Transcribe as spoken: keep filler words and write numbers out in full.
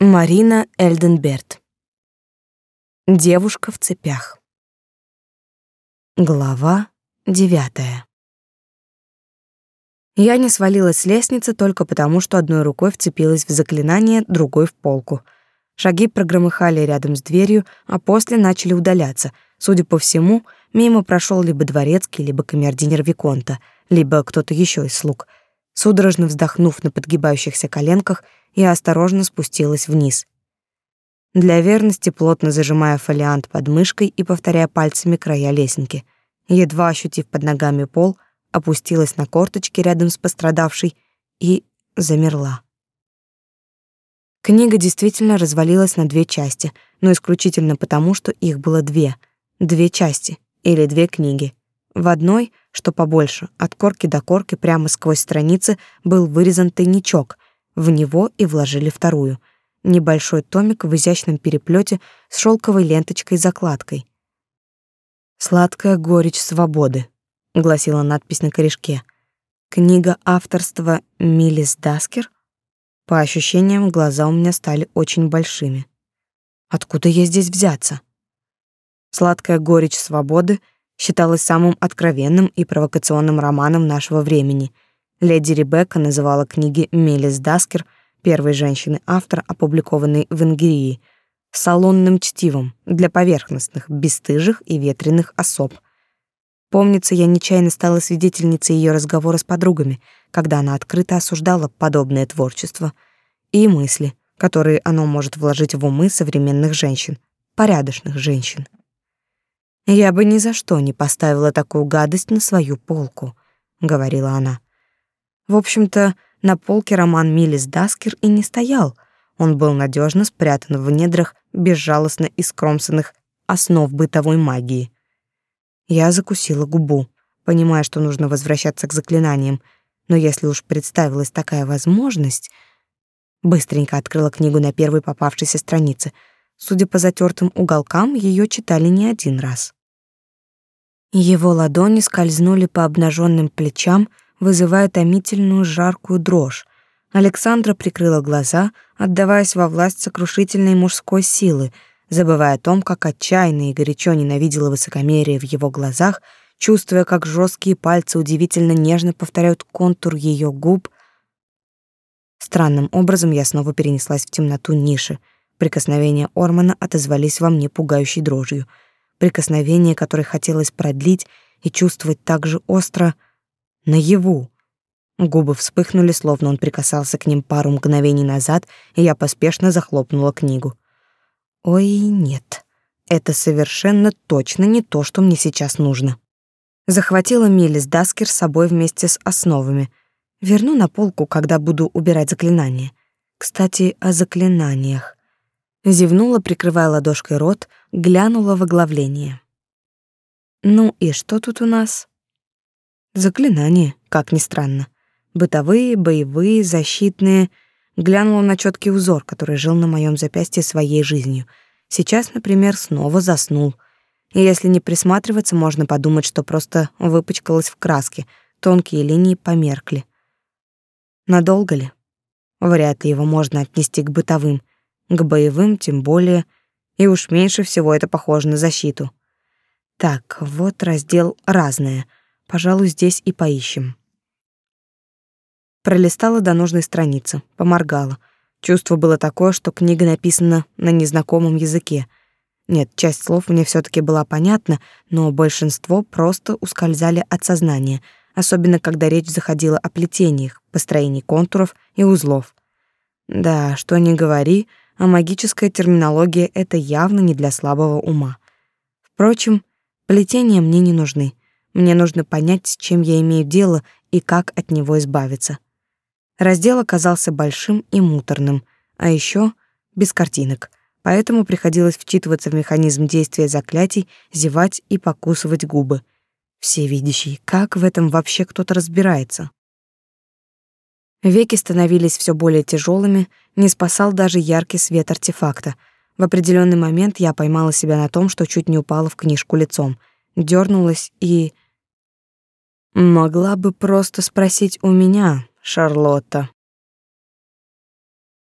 Марина Эльденберт. Девушка в цепях. Глава девятая. Я не свалилась с лестницы только потому, что одной рукой вцепилась в заклинание, другой — в полку. Шаги прогромыхали рядом с дверью, а после начали удаляться. Судя по всему, мимо прошел либо дворецкий, либо камердинер виконта, либо кто-то еще из слуг. Судорожно вздохнув на подгибающихся коленках, я осторожно спустилась вниз. Для верности плотно зажимая фолиант под мышкой и повторяя пальцами края лесенки. Едва ощутив под ногами пол, опустилась на корточки рядом с пострадавшей и замерла. Книга действительно развалилась на две части, но исключительно потому, что их было две. Две части или две книги. В одной, что побольше, от корки до корки прямо сквозь страницы был вырезан тайничок. В него и вложили вторую. Небольшой томик в изящном переплете с шелковой ленточкой-закладкой. «Сладкая горечь свободы», — гласила надпись на корешке. Книга авторства Милис Даскер. По ощущениям, глаза у меня стали очень большими. Откуда ей здесь взяться? «Сладкая горечь свободы» считалась самым откровенным и провокационным романом нашего времени. Леди Ребекка называла книги Милис Даскер, первой женщины-автора, опубликованной в Ингерии, салонным чтивом для поверхностных, бесстыжих и ветреных особ. Помнится, я нечаянно стала свидетельницей ее разговора с подругами, когда она открыто осуждала подобное творчество и мысли, которые оно может вложить в умы современных женщин, порядочных женщин. «Я бы ни за что не поставила такую гадость на свою полку», — говорила она. В общем-то, на полке роман Милис Даскер и не стоял. Он был надежно спрятан в недрах безжалостно искромсанных основ бытовой магии. Я закусила губу, понимая, что нужно возвращаться к заклинаниям, но если уж представилась такая возможность, быстренько открыла книгу на первой попавшейся странице. Судя по затертым уголкам, ее читали не один раз. Его ладони скользнули по обнаженным плечам, вызывая томительную жаркую дрожь. Александра прикрыла глаза, отдаваясь во власть сокрушительной мужской силы, забывая о том, как отчаянно и горячо ненавидела высокомерие в его глазах, чувствуя, как жесткие пальцы удивительно нежно повторяют контур ее губ. Странным образом я снова перенеслась в темноту ниши. Прикосновения Ормана отозвались во мне пугающей дрожью. Прикосновение, которое хотелось продлить и чувствовать так же остро наяву. Губы вспыхнули, словно он прикасался к ним пару мгновений назад, и я поспешно захлопнула книгу. Ой, нет, это совершенно точно не то, что мне сейчас нужно. Захватила Милис Даскер с собой вместе с основами. Верну на полку, когда буду убирать заклинания. Кстати, о заклинаниях. Зевнула, прикрывая ладошкой рот, глянула в оглавление. Ну и что тут у нас? Заклинания, как ни странно. Бытовые, боевые, защитные. Глянула на четкий узор, который жил на моем запястье своей жизнью. Сейчас, например, снова заснул. И если не присматриваться, можно подумать, что просто выпачкалась в краске, тонкие линии померкли. Надолго ли? Вряд ли его можно отнести к бытовым, к боевым тем более, и уж меньше всего это похоже на защиту. Так, вот раздел «Разное». Пожалуй, здесь и поищем. Пролистала до нужной страницы, поморгала. Чувство было такое, что книга написана на незнакомом языке. Нет, часть слов мне все-таки была понятна, но большинство просто ускользали от сознания, особенно когда речь заходила о плетениях, построении контуров и узлов. Да, что ни говори, а магическая терминология — это явно не для слабого ума. Впрочем, плетения мне не нужны. Мне нужно понять, с чем я имею дело и как от него избавиться. Раздел оказался большим и муторным, а еще без картинок, поэтому приходилось вчитываться в механизм действия заклятий, зевать и покусывать губы. Всевидящий, как в этом вообще кто-то разбирается? Веки становились все более тяжелыми, не спасал даже яркий свет артефакта. В определенный момент я поймала себя на том, что чуть не упала в книжку лицом, дернулась и... Могла бы просто спросить у меня, Шарлотта.